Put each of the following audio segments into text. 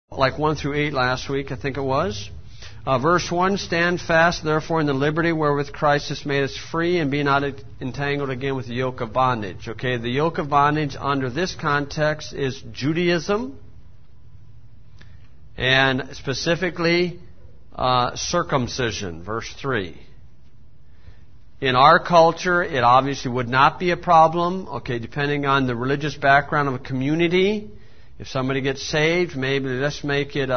like 1 through 8 last week, I think it was. Verse 1, stand fast, therefore, in the liberty wherewith Christ has made us free, and be not entangled again with the yoke of bondage. Okay, the yoke of bondage under this context is Judaism, and specifically circumcision, verse 3. In our culture, it obviously would not be a problem, okay, depending on the religious background of a community. If somebody gets saved, maybe let's make it,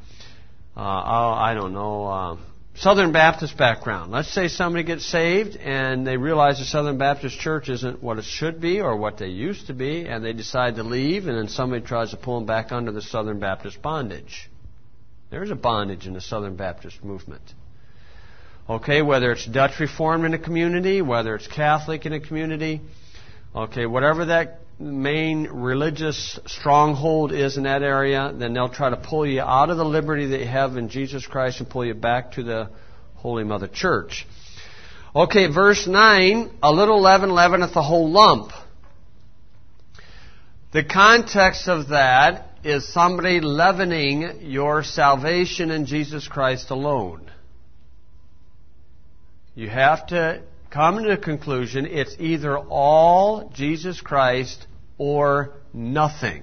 Southern Baptist background. Let's say somebody gets saved and they realize the Southern Baptist Church isn't what it should be or what they used to be, and they decide to leave, and then somebody tries to pull them back under the Southern Baptist bondage. There's a bondage in the Southern Baptist movement. Okay, whether it's Dutch Reformed in a community, whether it's Catholic in a community, okay, whatever that main religious stronghold is in that area, then they'll try to pull you out of the liberty that you have in Jesus Christ and pull you back to the Holy Mother Church. Okay, verse 9, a little leaven leaveneth the whole lump. The context of that is somebody leavening your salvation in Jesus Christ alone. You have to come to the conclusion it's either all Jesus Christ or nothing.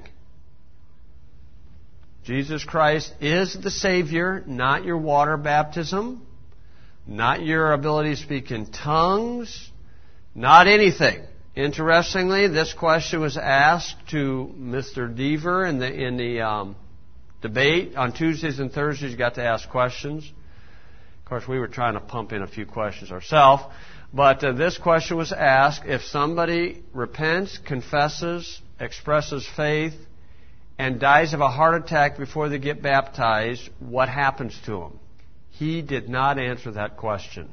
Jesus Christ is the Savior, not your water baptism, not your ability to speak in tongues, not anything. Interestingly, this question was asked to Mr. Deaver in the debate. On Tuesdays and Thursdays, you got to ask questions. Of course, we were trying to pump in a few questions ourselves. But this question was asked, if somebody repents, confesses, expresses faith, and dies of a heart attack before they get baptized, what happens to them? He did not answer that question.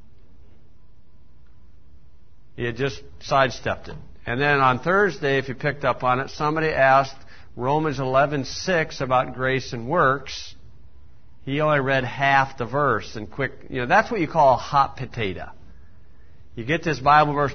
He had just sidestepped it. And then on Thursday, if you picked up on it, somebody asked Romans 11:6 about grace and works. He only read half the verse and quick. That's what you call a hot potato. You get this Bible verse,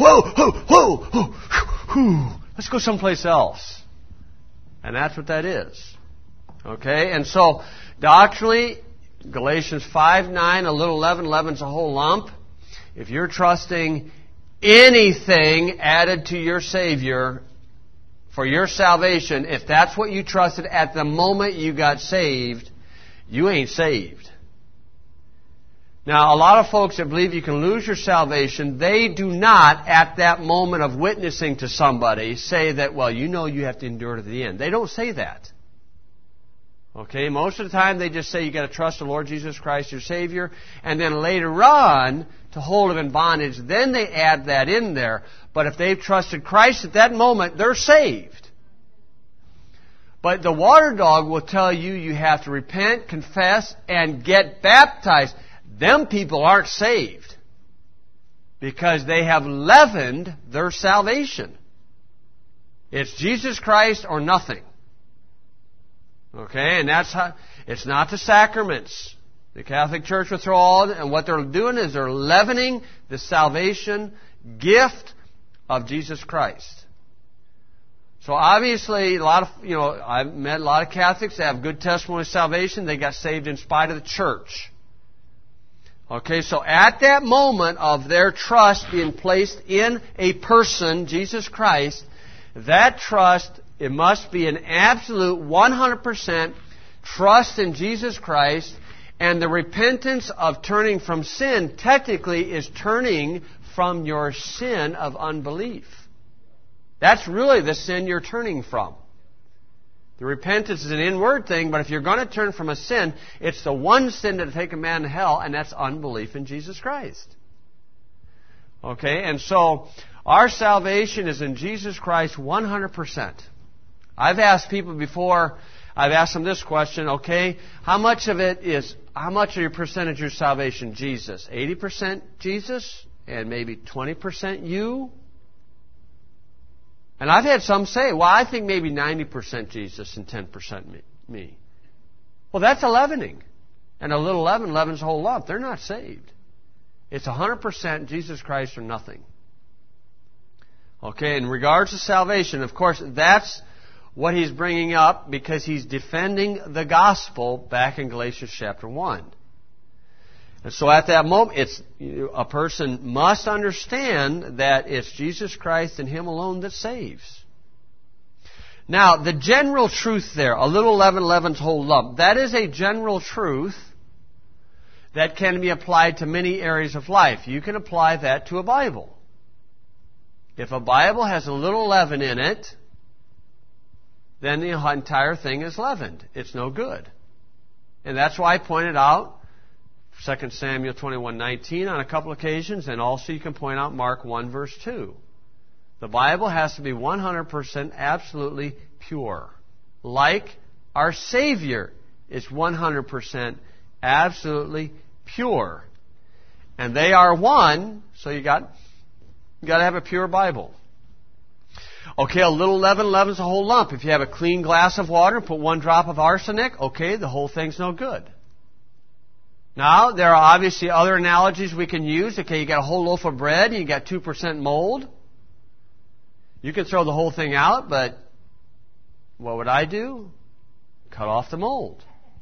let's go someplace else. And that's what that is. Okay? And so, doctrinally, Galatians 5:9, a little leaven leavens a whole lump. If you're trusting anything added to your Savior for your salvation, if that's what you trusted at the moment you got saved, you ain't saved. Now, a lot of folks that believe you can lose your salvation, they do not, at that moment of witnessing to somebody, say that, well, you have to endure to the end. They don't say that. Okay? Most of the time, they just say you got to trust the Lord Jesus Christ, your Savior, and then later on, to hold them in bondage, then they add that in there. But if they've trusted Christ at that moment, they're saved. But the water dog will tell you you have to repent, confess, and get baptized. Them people aren't saved because they have leavened their salvation. It's Jesus Christ or nothing. Okay, and that's how, it's not the sacraments. The Catholic Church will throw all, and what they're doing is they're leavening the salvation gift of Jesus Christ. So obviously, I've met a lot of Catholics that have good testimony of salvation. They got saved in spite of the church. Okay, so at that moment of their trust being placed in a person, Jesus Christ, that trust, it must be an absolute 100% trust in Jesus Christ, and the repentance of turning from sin technically is turning from your sin of unbelief. That's really the sin you're turning from. The repentance is an inward thing, but if you're going to turn from a sin, it's the one sin that will take a man to hell, and that's unbelief in Jesus Christ. Okay, and so our salvation is in Jesus Christ 100%. I've asked people before, I've asked them this question, okay, how much of your percentage of your salvation Jesus? 80% Jesus and maybe 20% you? And I've had some say, well, I think maybe 90% Jesus and 10% me. Well, that's a leavening. And a little leaven leavens a whole lump. They're not saved. It's 100% Jesus Christ or nothing. Okay, in regards to salvation, of course, that's what he's bringing up because he's defending the gospel back in Galatians chapter 1. And so at that moment, a person must understand that it's Jesus Christ and Him alone that saves. Now, the general truth there, a little leaven leavens the whole lump, that is a general truth that can be applied to many areas of life. You can apply that to a Bible. If a Bible has a little leaven in it, then the entire thing is leavened. It's no good. And that's why I pointed out 2 Samuel 21:19 on a couple occasions, and also you can point out Mark 1 verse 2. The Bible has to be 100% absolutely pure. Like our Savior is 100% absolutely pure. And they are one, so you got to have a pure Bible. Okay, a little leaven leavens a whole lump. If you have a clean glass of water and put 1 drop of arsenic, okay, the whole thing's no good. Now, there are obviously other analogies we can use. Okay, you got a whole loaf of bread and you got 2% mold. You can throw the whole thing out, but what would I do? Cut off the mold.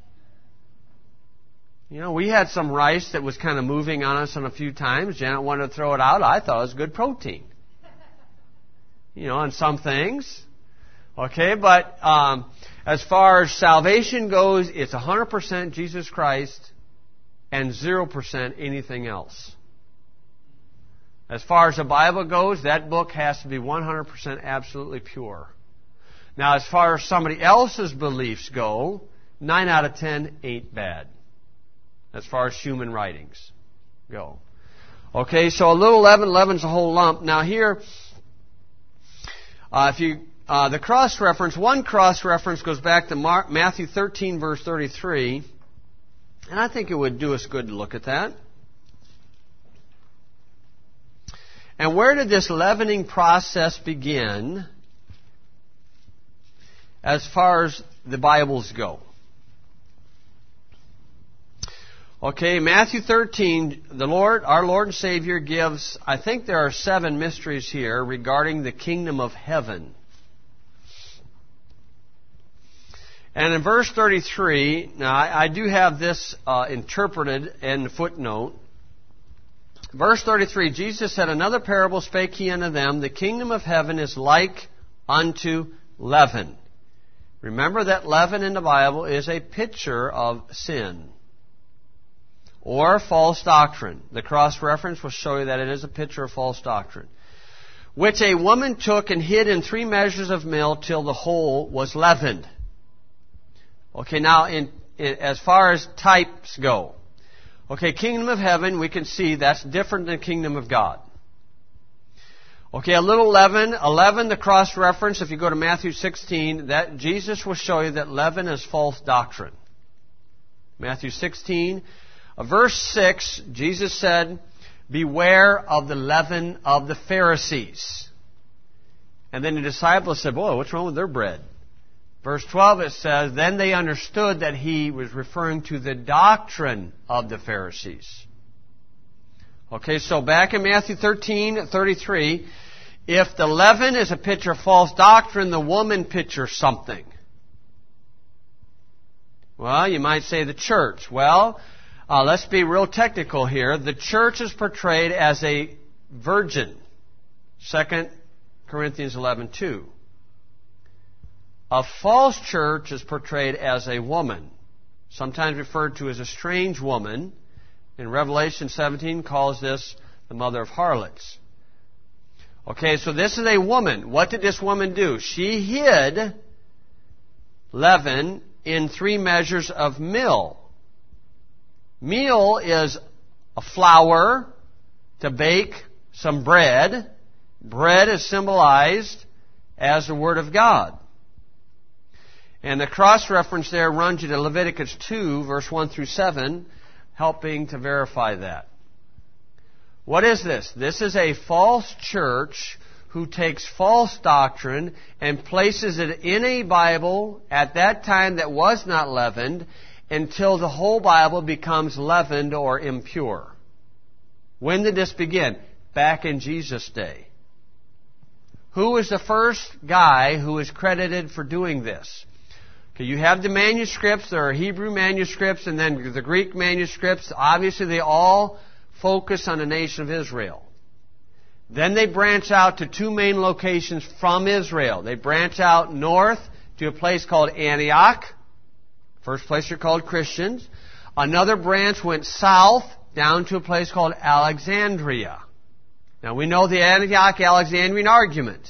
You know, we had some rice that was kind of moving on us a few times. Janet wanted to throw it out. I thought it was good protein. You know, on some things. Okay, but as far as salvation goes, it's 100% Jesus Christ and 0% anything else. As far as the Bible goes, that book has to be 100% absolutely pure. Now, as far as somebody else's beliefs go, 9 out of 10 ain't bad. As far as human writings go. Okay, so a little leaven leavens a whole lump. Now here, the cross-reference, one cross-reference goes back to Matthew 13, verse 33. And I think it would do us good to look at that. And where did this leavening process begin as far as the Bibles go? Okay, Matthew 13, our Lord and Savior gives, I think there are 7 mysteries here regarding the kingdom of heaven. And in verse 33, now I do have this interpreted in the footnote. Verse 33, Jesus said, "Another parable spake he unto them, the kingdom of heaven is like unto leaven." Remember that leaven in the Bible is a picture of sin or false doctrine. The cross-reference will show you that it is a picture of false doctrine. "Which a woman took and hid in 3 measures of meal till the whole was leavened." Okay, now as far as types go, okay, kingdom of heaven, we can see that's different than kingdom of God. Okay, a little leaven, the cross-reference, if you go to Matthew 16, that Jesus will show you that leaven is false doctrine. Matthew 16, verse 6, Jesus said, "Beware of the leaven of the Pharisees." And then the disciples said, "Boy, what's wrong with their bread?" Verse 12, it says, "Then they understood that he was referring to the doctrine of the Pharisees." Okay, so back in Matthew 13:33, if the leaven is a picture of false doctrine, the woman pictures something. Well, you might say the church. Well, let's be real technical here. The church is portrayed as a virgin. 2 Corinthians 11:2. A false church is portrayed as a woman, sometimes referred to as a strange woman. In Revelation 17 calls this the mother of harlots. Okay, so this is a woman. What did this woman do? She hid leaven in 3 measures of meal. Meal is a flour to bake some bread. Bread is symbolized as the Word of God. And the cross-reference there runs you to Leviticus 2, verse 1 through 7, helping to verify that. What is this? This is a false church who takes false doctrine and places it in a Bible at that time that was not leavened until the whole Bible becomes leavened or impure. When did this begin? Back in Jesus' day. Who was the first guy who was credited for doing this? Okay, you have the manuscripts. There are Hebrew manuscripts and then the Greek manuscripts. Obviously, they all focus on the nation of Israel. Then they branch out to two main locations from Israel. They branch out north to a place called Antioch. First place they're called Christians. Another branch went south down to a place called Alexandria. Now we know the Antioch-Alexandrian argument.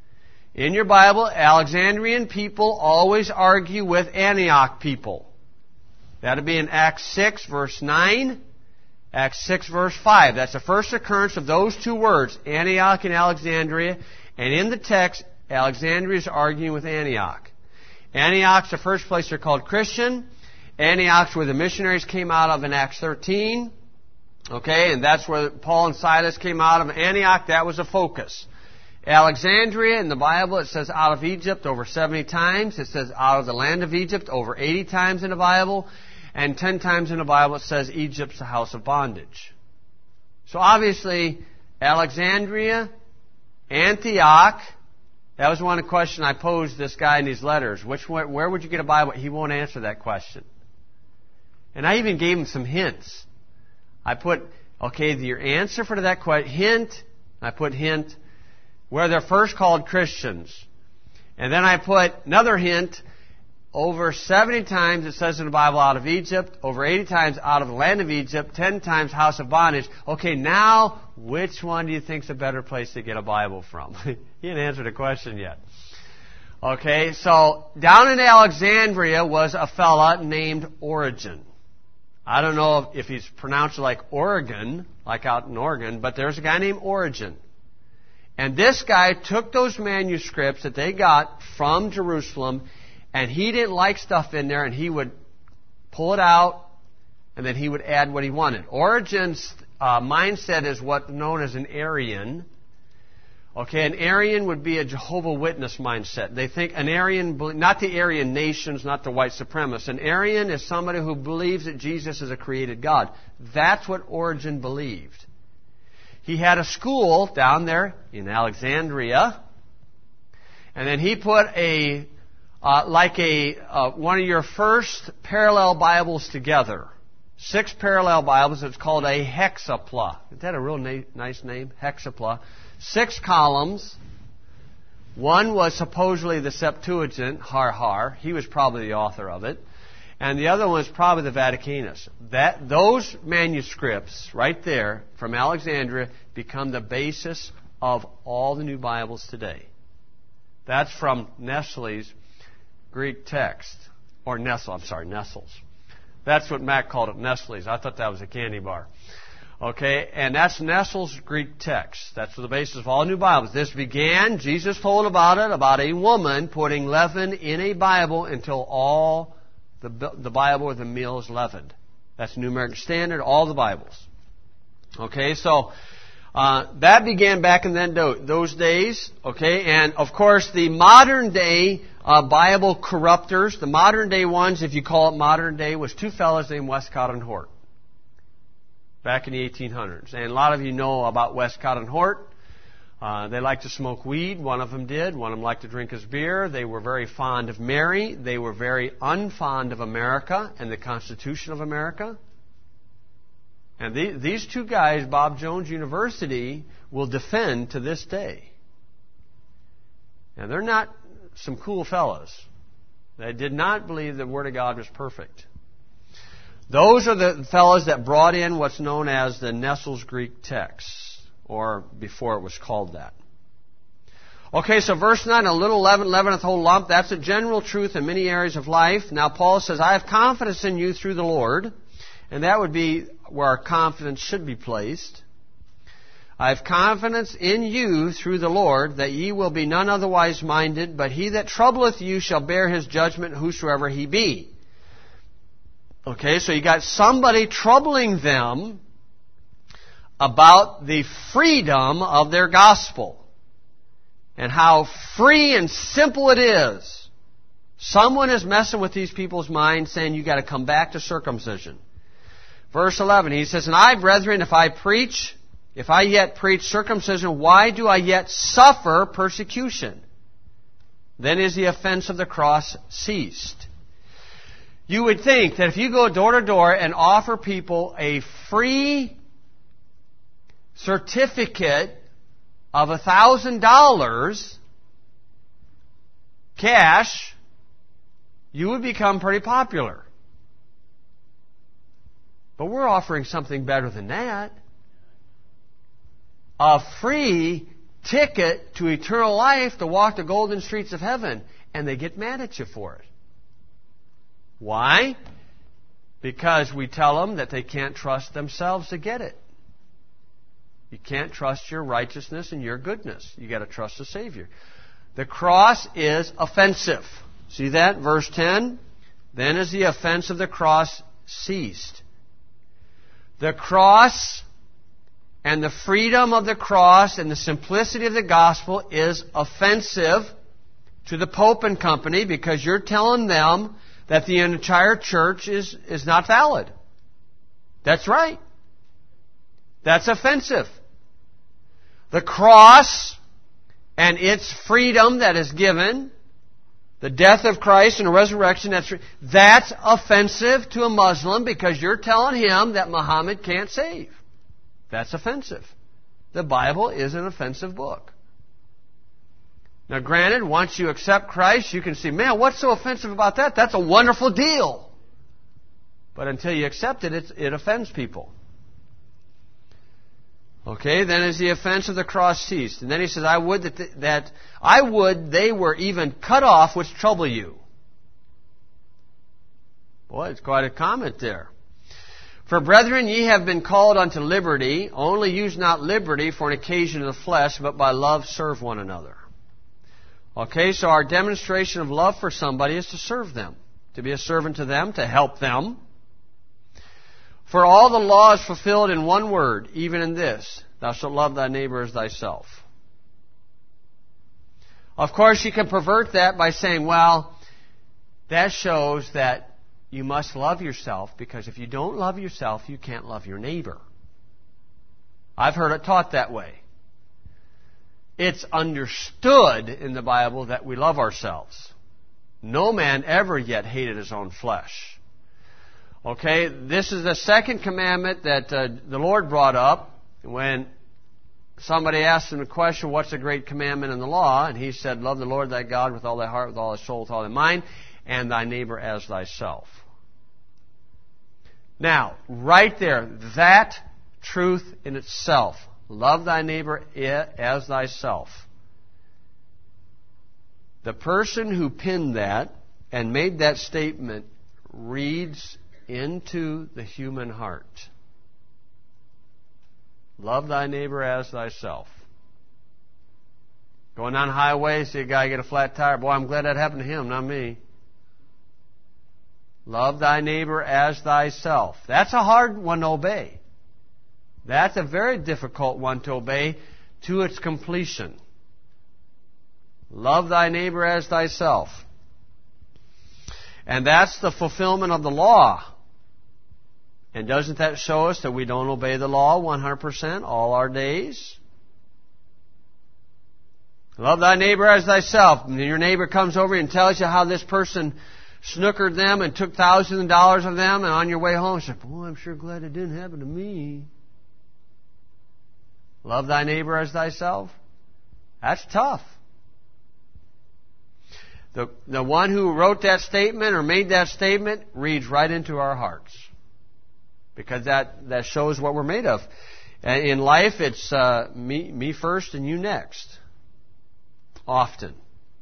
In your Bible, Alexandrian people always argue with Antioch people. That'll be in Acts 6 verse 9, Acts 6 verse 5. That's the first occurrence of those two words, Antioch and Alexandria. And in the text, Alexandria is arguing with Antioch. Antioch's the first place they're called Christian. Antioch's where the missionaries came out of in Acts 13. Okay, and that's where Paul and Silas came out of. Antioch, that was a focus. Alexandria, in the Bible, it says out of Egypt over 70 times. It says out of the land of Egypt over 80 times in the Bible. And 10 times in the Bible it says Egypt's a house of bondage. So obviously, Alexandria, Antioch, that was one of the questions I posed this guy in these letters. Where would you get a Bible? He won't answer that question. And I even gave him some hints. I put, okay, your answer for that question, hint, I put hint, where they're first called Christians. And then I put another hint, over 70 times it says in the Bible out of Egypt, over 80 times out of the land of Egypt, 10 times house of bondage. Okay, now, which one do you think is a better place to get a Bible from? He didn't answer the question yet. Okay, so down in Alexandria was a fella named Origen. I don't know if he's pronounced like Oregon, like out in Oregon, but there's a guy named Origen. And this guy took those manuscripts that they got from Jerusalem, and he didn't like stuff in there, and he would pull it out, and then he would add what he wanted. Origen's mindset is what's known as an Arian. Okay, an Arian would be a Jehovah's Witness mindset. They think an Arian, not the Aryan nations, not the white supremacists. An Arian is somebody who believes that Jesus is a created God. That's what Origen believed. He had a school down there in Alexandria, and then he put one of your first parallel Bibles together. 6 parallel Bibles. It's called a hexapla. Isn't that a real nice name? Hexapla. 6 columns. One was supposedly the Septuagint, Har. He was probably the author of it. And the other one was probably the Vaticanus. Those manuscripts right there from Alexandria become the basis of all the new Bibles today. That's from Nestle's Greek text. Or Nestle's. That's what Mac called it, Nestle's. I thought that was a candy bar. Okay, and that's Nestle's Greek text. That's the basis of all new Bibles. This began, Jesus told about it, about a woman putting leaven in a Bible until all the Bible or the meal is leavened. That's New American Standard, all the Bibles. Okay, so that began back in those days. Okay, and of course the modern day Bible corrupters, the modern day ones, if you call it modern day, was 2 fellows named Westcott and Hort. Back in the 1800s. And a lot of you know about Westcott and Hort. They liked to smoke weed. One of them did. One of them liked to drink his beer. They were very fond of Mary. They were very unfond of America and the Constitution of America. And these 2 guys, Bob Jones University, will defend to this day. And they're not some cool fellows. They did not believe the Word of God was perfect. Those are the fellows that brought in what's known as the Nestle's Greek text, or before it was called that. Okay, so verse 9, a little leaven leaveneth whole lump. That's a general truth in many areas of life. Now Paul says, I have confidence in you through the Lord. And that would be where our confidence should be placed. I have confidence in you through the Lord, that ye will be none otherwise minded, but he that troubleth you shall bear his judgment, whosoever he be. Okay, so you got somebody troubling them about the freedom of their gospel and how free and simple it is. Someone is messing with these people's minds, saying you got to come back to circumcision. Verse 11, he says, And I, brethren, if I preach if I yet preach circumcision, why do I yet suffer persecution? Then is the offense of the cross ceased. You would think that if you go door to door and offer people a free certificate of $1,000 cash, you would become pretty popular. But we're offering something better than that. A free ticket to eternal life to walk the golden streets of heaven. And they get mad at you for it. Why? Because we tell them that they can't trust themselves to get it. You can't trust your righteousness and your goodness. You got to trust the Savior. The cross is offensive. See that? Verse 10. Then is the offense of the cross ceased. The cross and the freedom of the cross and the simplicity of the gospel is offensive to the Pope and company because you're telling them that the entire church is not valid. That's right. That's offensive. The cross and its freedom that is given, the death of Christ and the resurrection, that's offensive to a Muslim because you're telling him that Muhammad can't save. That's offensive. The Bible is an offensive book. Now granted, once you accept Christ, you can see, man, what's so offensive about that? That's a wonderful deal. But until you accept it, it offends people. Okay, then is the offense of the cross ceased. And then he says, I would they were even cut off which trouble you. Boy, it's quite a comment there. For brethren, ye have been called unto liberty. Only use not liberty for an occasion of the flesh, but by love serve one another. Okay, so our demonstration of love for somebody is to serve them, to be a servant to them, to help them. For all the law is fulfilled in one word, even in this, thou shalt love thy neighbor as thyself. Of course, you can pervert that by saying, well, that shows that you must love yourself, because if you don't love yourself, you can't love your neighbor. I've heard it taught that way. It's understood in the Bible that we love ourselves. No man ever yet hated his own flesh. Okay, this is the second commandment that the Lord brought up when somebody asked him the question, what's the great commandment in the law? And he said, love the Lord thy God with all thy heart, with all thy soul, with all thy mind, and thy neighbor as thyself. Now, right there, that truth in itself, love thy neighbor as thyself. The person who penned that and made that statement reads into the human heart. Love thy neighbor as thyself. Going down the highway, see a guy get a flat tire. Boy, I'm glad that happened to him, not me. Love thy neighbor as thyself. That's a hard one to obey. That's a very difficult one to obey to its completion. Love thy neighbor as thyself. And that's the fulfillment of the law. And doesn't that show us that we don't obey the law 100% all our days? Love thy neighbor as thyself. And your neighbor comes over and tells you how this person snookered them and took thousands of dollars of them, and on your way home, you say, boy, I'm sure glad it didn't happen to me. Love thy neighbor as thyself. That's tough. The one who wrote that statement or made that statement reads right into our hearts. Because that shows what we're made of. In life, it's me first and you next. Often.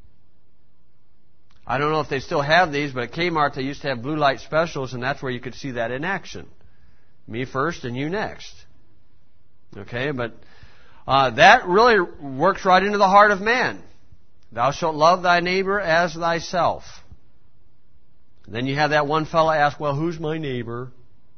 I don't know if they still have these, but at Kmart they used to have blue light specials, and that's where you could see that in action. Me first and you next. Okay, but that really works right into the heart of man. Thou shalt love thy neighbor as thyself. Then you have that one fellow ask, well, who's my neighbor?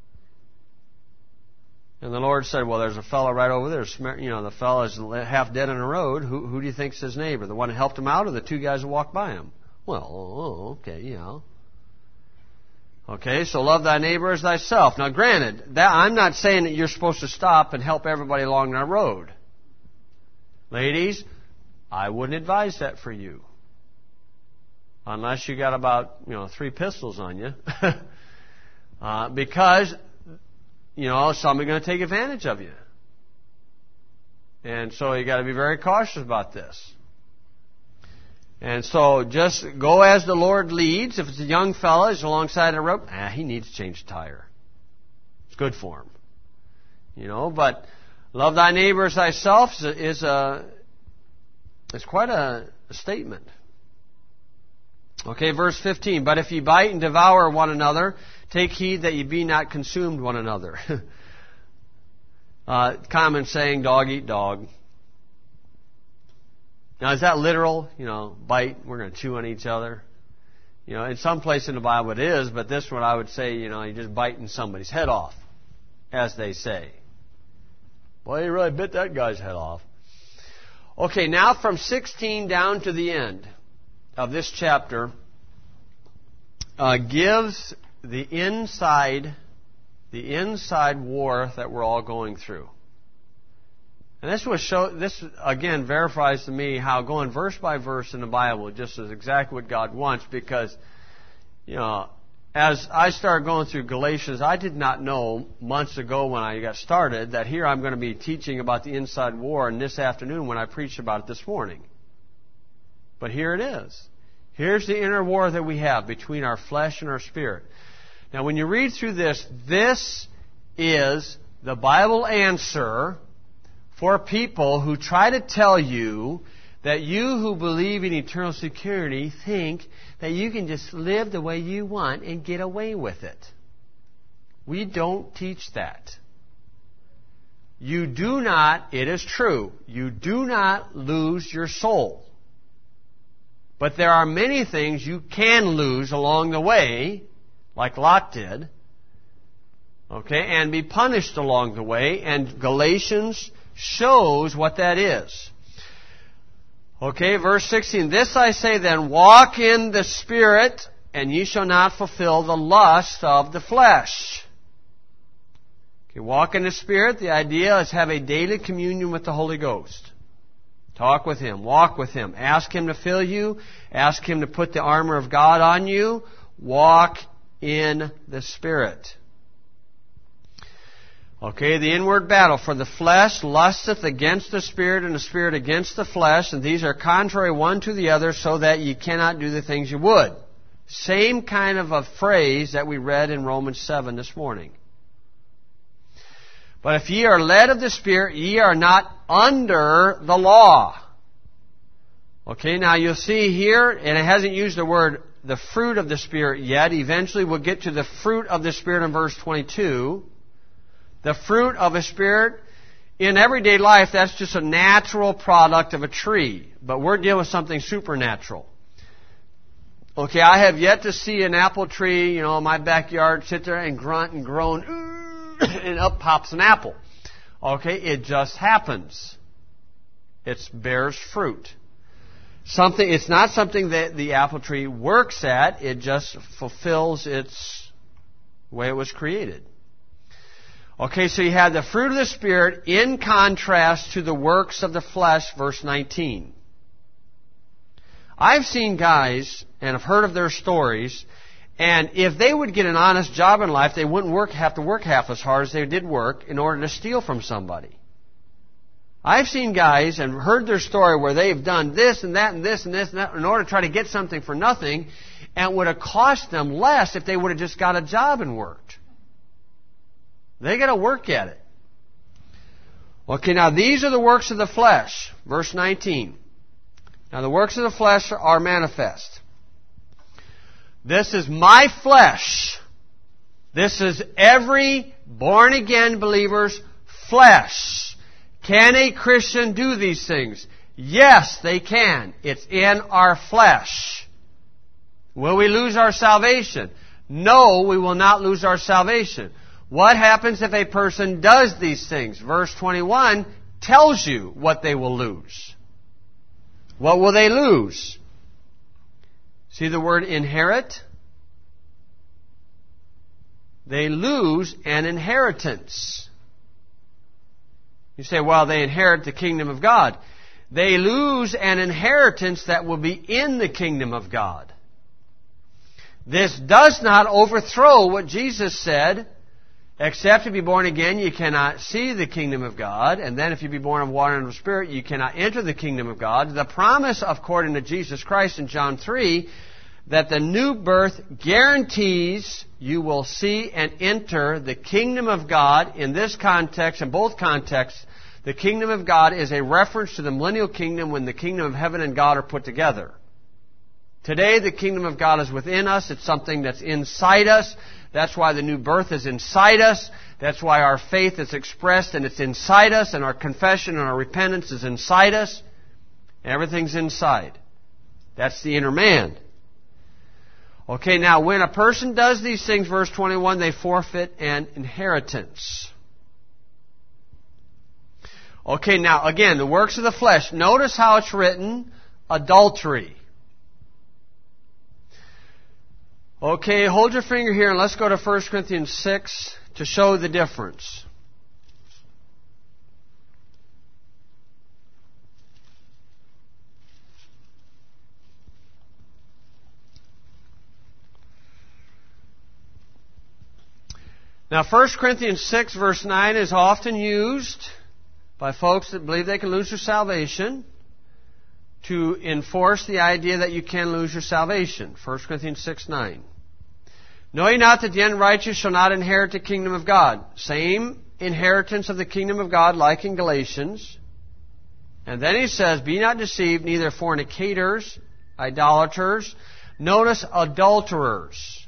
And the Lord said, well, there's a fellow right over there. You know, the fellow's half dead on the road. Who do you think's his neighbor? The one who helped him out or the two guys who walked by him? Well, okay, yeah. Okay, so love thy neighbor as thyself. Now granted, that I'm not saying that you're supposed to stop and help everybody along that road. Ladies, I wouldn't advise that for you. Unless you got about, 3 pistols on you. Because, somebody's going to take advantage of you. And so you got to be very cautious about this. And so just go as the Lord leads. If it's a young fella, he's alongside a rope, he needs to change the tire. It's good for him. But love thy neighbor as thyself is quite a statement. Okay, verse 15. But if ye bite and devour one another, take heed that ye be not consumed one another. Common saying, dog eat dog. Now, is that literal? Bite, we're going to chew on each other. In some place in the Bible it is, but this one I would say, you're just biting somebody's head off, as they say. Boy, you really bit that guy's head off. Okay, now from 16 down to the end of this chapter gives the inside war that we're all going through. And this again verifies to me how going verse by verse in the Bible just is exactly what God wants, because, as I started going through Galatians, I did not know months ago when I got started that here I'm going to be teaching about the inside war, and this afternoon when I preached about it this morning. But here it is. Here's the inner war that we have between our flesh and our spirit. Now, when you read through this is the Bible answer for people who try to tell you that you who believe in eternal security think that you can just live the way you want and get away with it. We don't teach that. You do not, it is true, you do not lose your soul. But there are many things you can lose along the way, like Lot did, okay, and be punished along the way, and Galatians shows what that is. Okay, verse 16. This I say then, walk in the Spirit, and ye shall not fulfill the lust of the flesh. Okay, walk in the Spirit. The idea is have a daily communion with the Holy Ghost. Talk with Him. Walk with Him. Ask Him to fill you. Ask Him to put the armor of God on you. Walk in the Spirit. Okay, the inward battle. For the flesh lusteth against the Spirit, and the Spirit against the flesh, and these are contrary one to the other, so that ye cannot do the things you would. Same kind of a phrase that we read in Romans 7 this morning. But if ye are led of the Spirit, ye are not under the law. Okay, now you'll see here, and it hasn't used the word the fruit of the Spirit yet. Eventually we'll get to the fruit of the Spirit in verse 22. The fruit of a Spirit, in everyday life, that's just a natural product of a tree. But we're dealing with something supernatural. Okay, I have yet to see an apple tree, in my backyard, sit there and grunt and groan, and up pops an apple. Okay, it just happens. It bears fruit. It's not something that the apple tree works at, it just fulfills its way it was created. Okay, so you have the fruit of the Spirit in contrast to the works of the flesh, verse 19. I've seen guys, and I've heard of their stories, and if they would get an honest job in life, they wouldn't have to work half as hard as they did work in order to steal from somebody. I've seen guys and heard their story where they've done this and that and this and this and that in order to try to get something for nothing, and it would have cost them less if they would have just got a job and worked. They got to work at it. Okay, now these are the works of the flesh. Verse 19. Now the works of the flesh are manifest. This is my flesh. This is every born-again believer's flesh. Can a Christian do these things? Yes, they can. It's in our flesh. Will we lose our salvation? No, we will not lose our salvation. What happens if a person does these things? Verse 21 tells you what they will lose. What will they lose? See the word inherit? they lose an inheritance. You say, well, they inherit the kingdom of God. They lose an inheritance that will be in the kingdom of God. This does not overthrow what Jesus said, except to be born again, you cannot see the kingdom of God. And then if you be born of water and of the Spirit, you cannot enter the kingdom of God. The promise, according to Jesus Christ in John 3, that the new birth guarantees you will see and enter the kingdom of God. In this context, in both contexts, the kingdom of God is a reference to the millennial kingdom when the kingdom of heaven and God are put together. Today, the kingdom of God is within us. It's something that's inside us. That's why the new birth is inside us. That's why our faith is expressed and it's inside us, and our confession and our repentance is inside us. Everything's inside. That's the inner man. Okay, now when a person does these things, verse 21, they forfeit an inheritance. Okay, now again, the works of the flesh. Notice how it's written, adultery. Okay, hold your finger here and let's go to 1 Corinthians 6 to show the difference. Now, 1 Corinthians 6 verse 9 is often used by folks that believe they can lose their salvation to enforce the idea that you can lose your salvation. 1 Corinthians 6:9. Know ye not that the unrighteous shall not inherit the kingdom of God? Same inheritance of the kingdom of God like in Galatians. And then he says, be not deceived, neither fornicators, idolaters. Notice adulterers.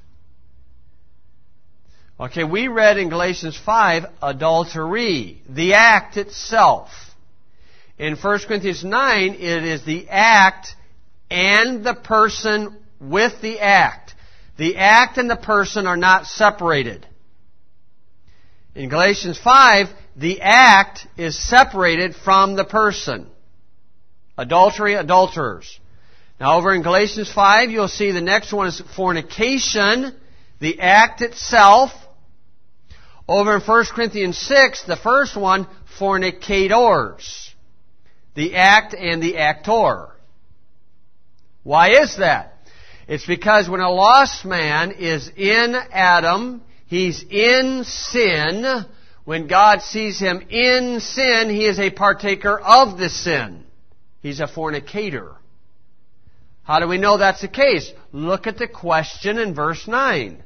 Okay, we read in Galatians 5, adultery, the act itself. In 1 Corinthians 9, it is the act and the person with the act. The act and the person are not separated. In Galatians 5, the act is separated from the person. Adultery, adulterers. Now over in Galatians 5, you'll see the next one is fornication, the act itself. Over in 1 Corinthians 6, the first one, fornicators. The act and the actor. Why is that? It's because when a lost man is in Adam, he's in sin. When God sees him in sin, he is a partaker of the sin. He's a fornicator. How do we know that's the case? Look at the question in verse 9.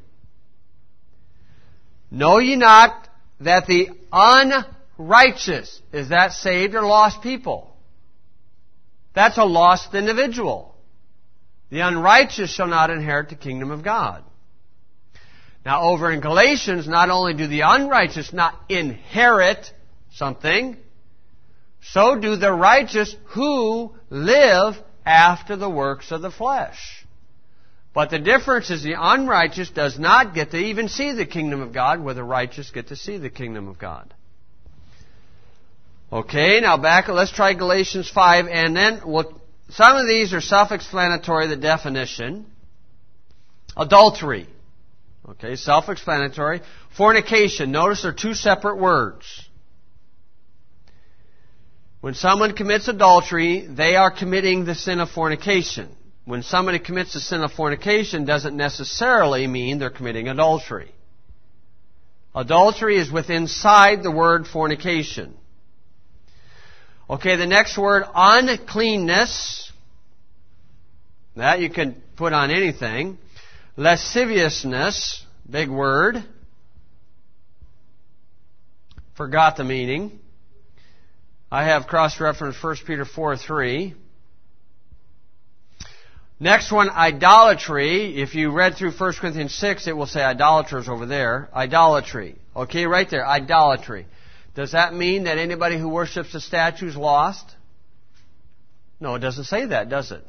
Know ye not that the unrighteous, is that saved or lost people? That's a lost individual. The unrighteous shall not inherit the kingdom of God. Now over in Galatians, not only do the unrighteous not inherit something, so do the righteous who live after the works of the flesh. But the difference is the unrighteous does not get to even see the kingdom of God, where the righteous get to see the kingdom of God. Okay, now back, let's try Galatians 5, and then some of these are self-explanatory, the definition. Adultery. Okay, self-explanatory. Fornication. Notice they're two separate words. When someone commits adultery, they are committing the sin of fornication. When somebody commits the sin of fornication, doesn't necessarily mean they're committing adultery. Adultery is inside the word fornication. Okay, the next word, uncleanness. That you can put on anything. Lasciviousness, big word. Forgot the meaning. I have cross-referenced 1 Peter 4:3. Next one, idolatry. If you read through 1 Corinthians 6, it will say idolaters over there. Idolatry. Okay, right there, idolatry. Does that mean that anybody who worships a statue is lost? No, it doesn't say that, does it?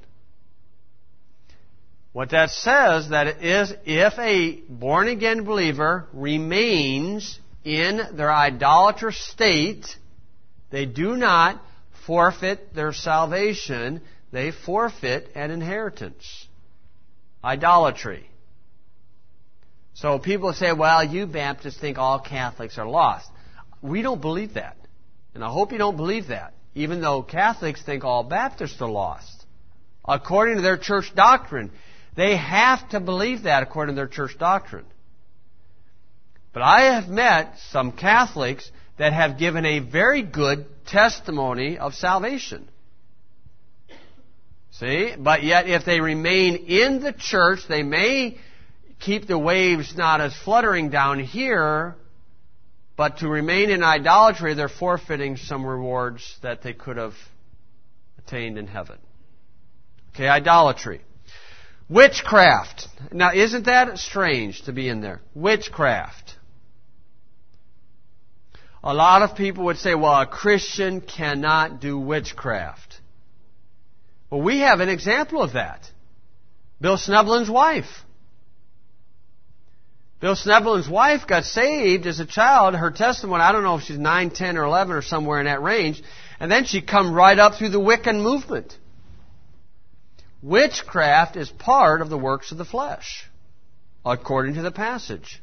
What that says that it is if a born-again believer remains in their idolatrous state, they do not forfeit their salvation. They forfeit an inheritance. Idolatry. So people say, well, you Baptists think all Catholics are lost. We don't believe that. And I hope you don't believe that, even though Catholics think all Baptists are lost. According to their church doctrine. They have to believe that according to their church doctrine. But I have met some Catholics that have given a very good testimony of salvation. See? But yet if they remain in the church, they may keep the waves not as fluttering down here, but to remain in idolatry, they're forfeiting some rewards that they could have attained in heaven. Okay, idolatry. Witchcraft. Now, isn't that strange to be in there? Witchcraft. A lot of people would say, well, a Christian cannot do witchcraft. Well, we have an example of that. Bill Sneblin's wife. Bill Sneblin's wife got saved as a child. Her testimony, I don't know if she's 9, 10, or 11 or somewhere in that range. And then she come right up through the Wiccan movement. Witchcraft is part of the works of the flesh, according to the passage.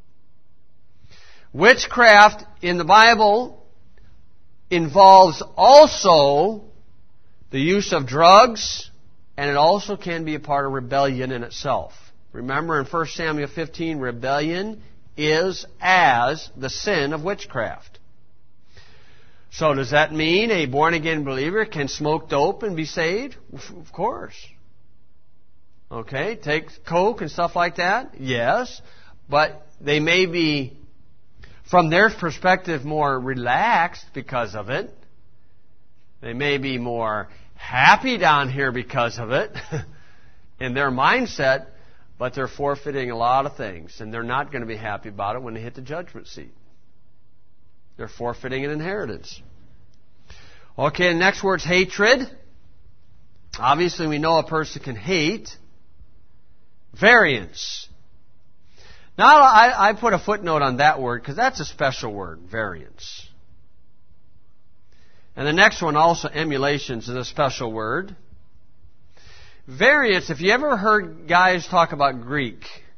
Witchcraft in the Bible involves also the use of drugs, and it also can be a part of rebellion in itself. Remember in 1 Samuel 15, rebellion is as the sin of witchcraft. So does that mean a born-again believer can smoke dope and be saved? Of course. Okay, take coke and stuff like that? Yes. But they may be, from their perspective, more relaxed because of it. They may be more happy down here because of it in their mindset, but they're forfeiting a lot of things, and they're not going to be happy about it when they hit the judgment seat. They're forfeiting an inheritance. Okay, the next word's hatred. Obviously, we know a person can hate. Variance. Now, I put a footnote on that word because that's a special word, variance. And the next one also, emulations, is a special word. Variance, if you ever heard guys talk about Greek,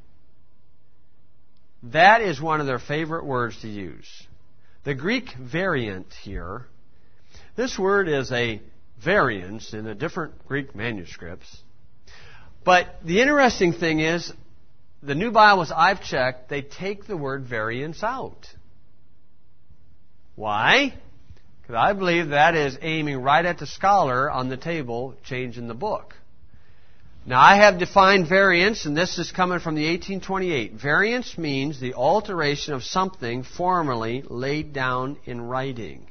that is one of their favorite words to use. The Greek variant here, this word is a variance in the different Greek manuscripts. But the interesting thing is, the new Bibles I've checked, they take the word variance out. Why? Because I believe that is aiming right at the scholar on the table, changing the book. Now, I have defined variance, and this is coming from the 1828. Variance means the alteration of something formerly laid down in writing.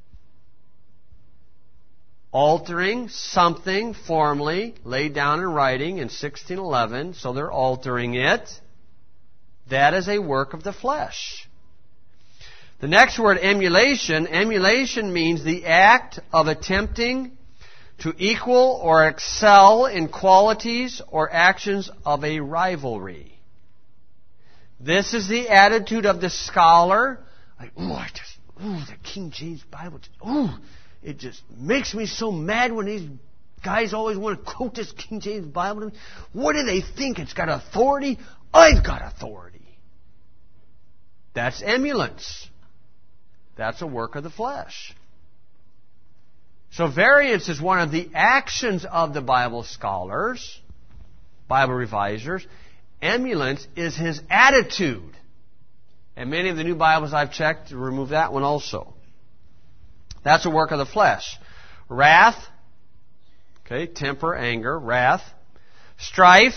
Altering something formerly laid down in writing in 1611, so they're altering it. That is a work of the flesh. The next word, emulation. Emulation means the act of attempting to equal or excel in qualities or actions of a rivalry. This is the attitude of the scholar. Like, the King James Bible, it just makes me so mad when these guys always want to quote this King James Bible to me. What do they think? It's got authority? I've got authority. That's emulance. That's a work of the flesh. So variance is one of the actions of the Bible scholars, Bible revisers. Emulance is his attitude. And many of the new Bibles I've checked remove that one also. That's a work of the flesh. Wrath, okay, temper, anger, wrath. Strife,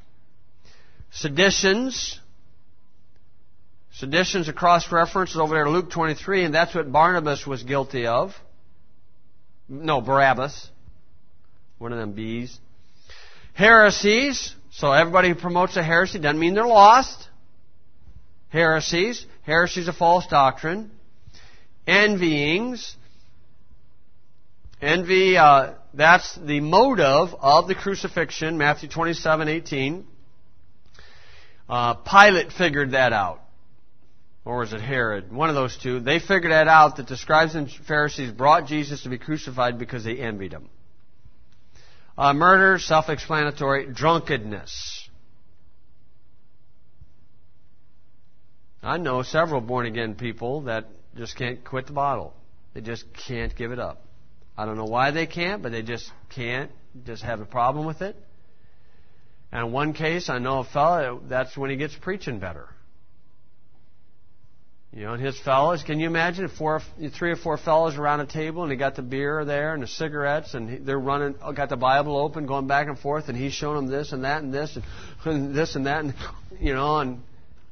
seditions. Seditions, a cross-reference over there to Luke 23, and that's what Barnabas was guilty of. No, Barabbas. One of them bees. Heresies. So everybody who promotes a heresy doesn't mean they're lost. Heresies. Heresy is a false doctrine. Envyings. Envy, that's the motive of the crucifixion, Matthew 27:18. Pilate figured that out. Or was it Herod? One of those two. They figured that out, that the scribes and Pharisees brought Jesus to be crucified because they envied him. Murder, self-explanatory. Drunkenness. I know several born-again people that just can't quit the bottle. They just can't give it up. I don't know why they can't, but they just can't. Just have a problem with it. And in one case, I know a fellow, that's when he gets preaching better. You know, and his fellows, can you imagine three or four fellows around a table, and they got the beer there and the cigarettes, and they're running, got the Bible open, going back and forth, and he's showing them this and that and this and this and that, and you know, and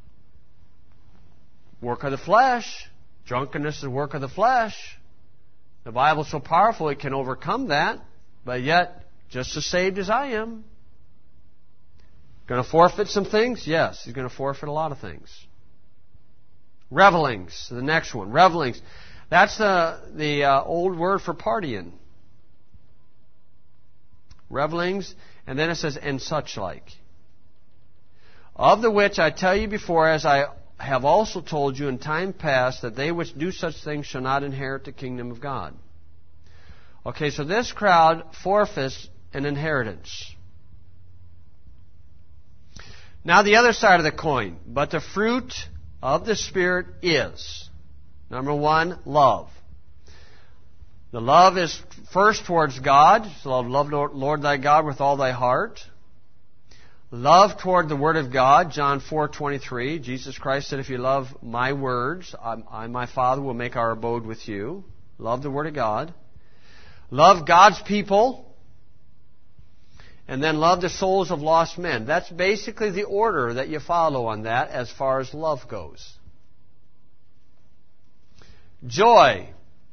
work of the flesh. Drunkenness is work of the flesh. The Bible's so powerful it can overcome that, but yet, just as saved as I am. Going to forfeit some things? Yes, he's going to forfeit a lot of things. Revelings, the next one. Revelings. That's the old word for partying. Revelings, and then it says, and such like. Of the which I tell you before, as I have also told you in time past, that they which do such things shall not inherit the kingdom of God. Okay, so this crowd forfeits an inheritance. Now the other side of the coin. But the fruit of the Spirit is, number one, love. The love is first towards God. So love Lord thy God with all thy heart. Love toward the Word of God, John 4:23. Jesus Christ said, if you love my words, I, my Father, will make our abode with you. Love the Word of God. Love God's people. And then love the souls of lost men. That's basically the order that you follow on that as far as love goes. Joy.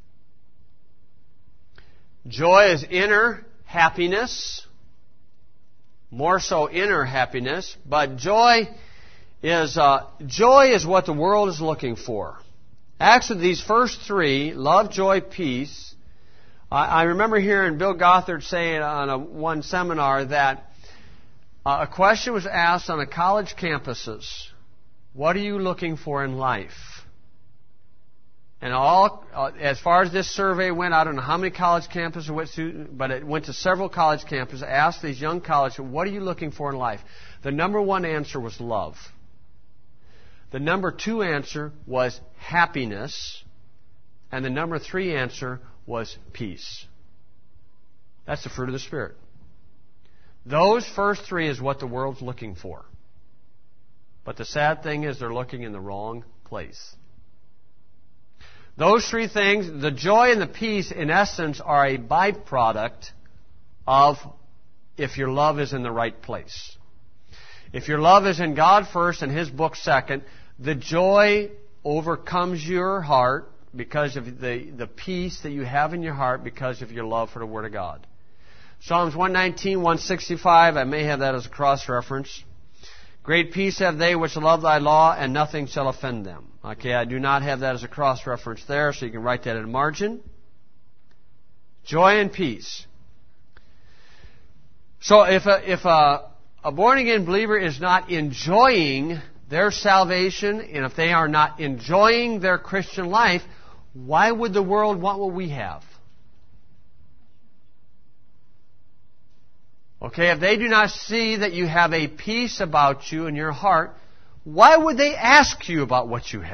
Joy is inner happiness. More so inner happiness. But joy is what the world is looking for. Actually, these first three, love, joy, peace, I remember hearing Bill Gothard say on one seminar that a question was asked on the college campuses, what are you looking for in life? And as far as this survey went, I don't know how many college campuses it went to, but it went to several college campuses, asked these young college, what are you looking for in life? The number one answer was love. The number two answer was happiness. And the number three answer was peace. That's the fruit of the Spirit. Those first three is what the world's looking for. But the sad thing is they're looking in the wrong place. Those three things, the joy and the peace, in essence, are a byproduct of if your love is in the right place. If your love is in God first and His book second, the joy overcomes your heart because of the peace that you have in your heart because of your love for the Word of God. Psalms 119, 165, I may have that as a cross-reference. Great peace have they which love thy law, and nothing shall offend them. Okay, I do not have that as a cross-reference there, so you can write that in margin. Joy and peace. So if a born-again believer is not enjoying their salvation, and if they are not enjoying their Christian life, why would the world want what we have? Okay, if they do not see that you have a peace about you in your heart, why would they ask you about what you have?